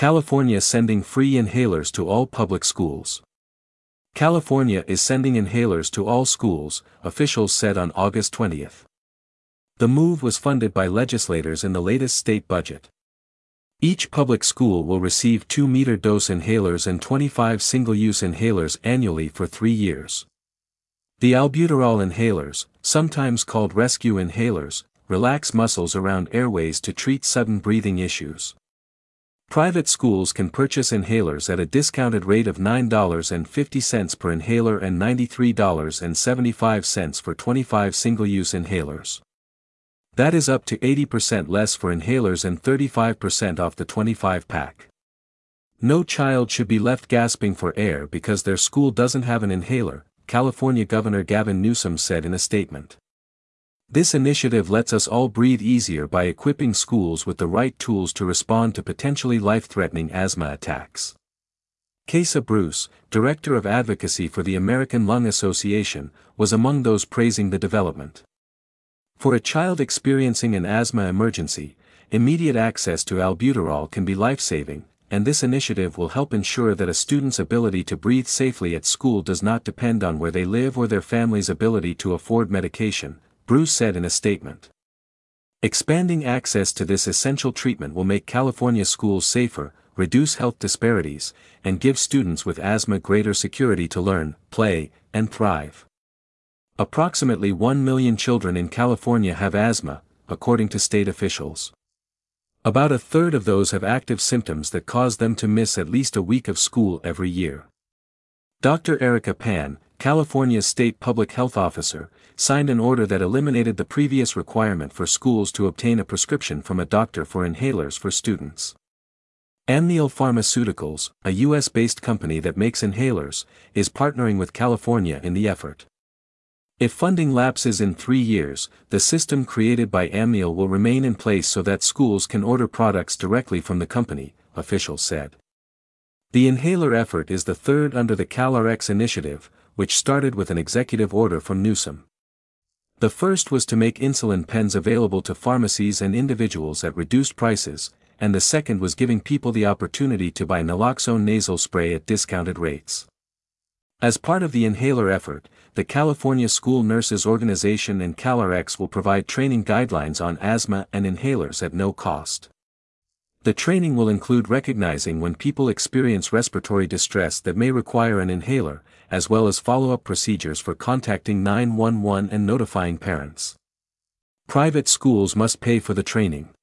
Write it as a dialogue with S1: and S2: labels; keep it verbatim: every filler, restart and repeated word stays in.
S1: California sending free inhalers to all public schools. California is sending inhalers to all schools, officials said on August twentieth. The move was funded by legislators in the latest state budget. Each public school will receive two meter-dose inhalers and twenty-five single-use inhalers annually for three years. The albuterol inhalers, sometimes called rescue inhalers, relax muscles around airways to treat sudden breathing issues. Private schools can purchase inhalers at a discounted rate of nine dollars and fifty cents per inhaler and ninety-three dollars and seventy-five cents for twenty-five single-use inhalers. That is up to eighty percent less for inhalers and thirty-five percent off the twenty-five pack. No child should be left gasping for air because their school doesn't have an inhaler, California Governor Gavin Newsom said in a statement. This initiative lets us all breathe easier by equipping schools with the right tools to respond to potentially life-threatening asthma attacks. Kesa Bruce, Director of Advocacy for the American Lung Association, was among those praising the development. For a child experiencing an asthma emergency, immediate access to albuterol can be life-saving, and this initiative will help ensure that a student's ability to breathe safely at school does not depend on where they live or their family's ability to afford medication, Bruce said in a statement. Expanding access to this essential treatment will make California schools safer, reduce health disparities, and give students with asthma greater security to learn, play, and thrive. Approximately one million children in California have asthma, according to state officials. About a third of those have active symptoms that cause them to miss at least a week of school every year. Doctor Erica Pan, California's state public health officer, signed an order that eliminated the previous requirement for schools to obtain a prescription from a doctor for inhalers for students. Amneal Pharmaceuticals, a U S-based company that makes inhalers, is partnering with California in the effort. If funding lapses in three years, the system created by Amneal will remain in place so that schools can order products directly from the company, officials said. The inhaler effort is the third under the CalRx initiative, which started with an executive order from Newsom. The first was to make insulin pens available to pharmacies and individuals at reduced prices, and the second was giving people the opportunity to buy naloxone nasal spray at discounted rates. As part of the inhaler effort, the California School Nurses Organization and CalRx will provide training guidelines on asthma and inhalers at no cost. The training will include recognizing when people experience respiratory distress that may require an inhaler, as well as follow-up procedures for contacting nine one one and notifying parents. Private schools must pay for the training.